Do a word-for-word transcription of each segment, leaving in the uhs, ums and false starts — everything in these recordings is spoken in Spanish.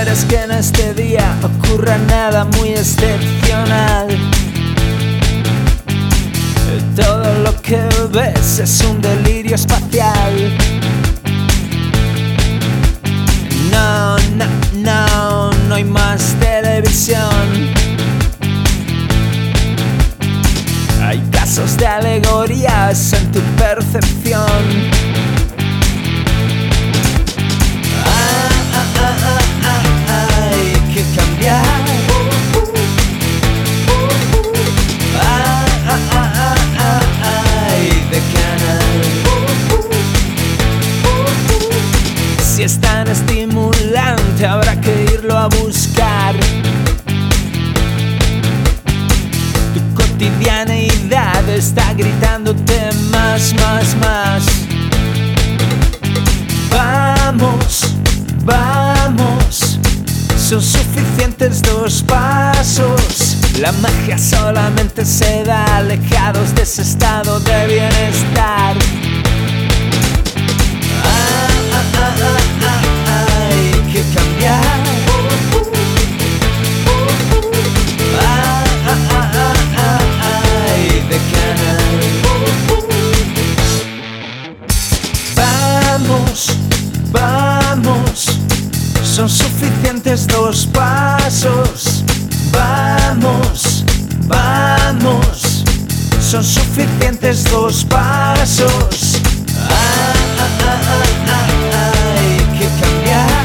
quieres que en este día ocurra nada muy excepcional. Todo lo que ves es un delirio espacial. No, no, no, no hay más televisión. Hay casos de alegorías en tu percepción. Ah, ah, ah, ah, ah, ah, hay que cambiar. Ah, ah, ah, ah, ah, ay, de canal. Si es tan estimulante, habrá que irlo a buscar. Tu cotidianeidad está gritándote más, más, más. Vamos, vamos, son suficientes dos pasos. La magia solamente se da alejados de ese estado de bienestar. Ah, ah, ah, ah, ah, hay que cambiar. Ah, ah, ah, ah, ah, ay, de canal. Vamos, vamos, son suficientes dos pasos. Vamos, vamos, son suficientes dos pasos. Ah, ah, ah, ah, ah, hay que cambiar.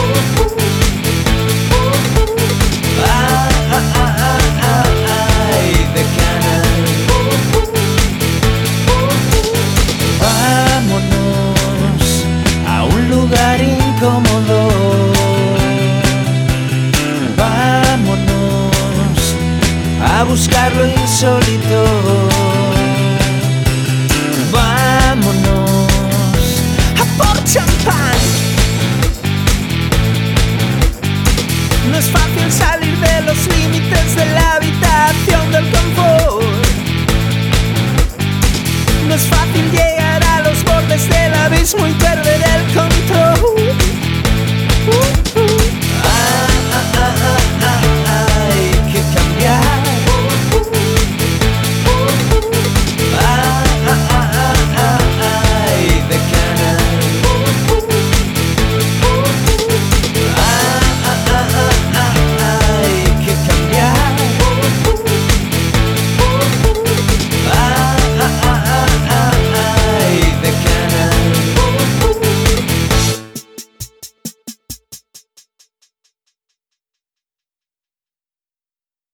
Ah, ah, ah, ah, ah, ay, de canal. Vámonos a un lugar incómodo. Vámonos a buscar lo insólito. Vámonos a por champán. No es fácil salir de los límites de la habitación del confort. No es fácil llegar a los bordes del abismo y perder el control.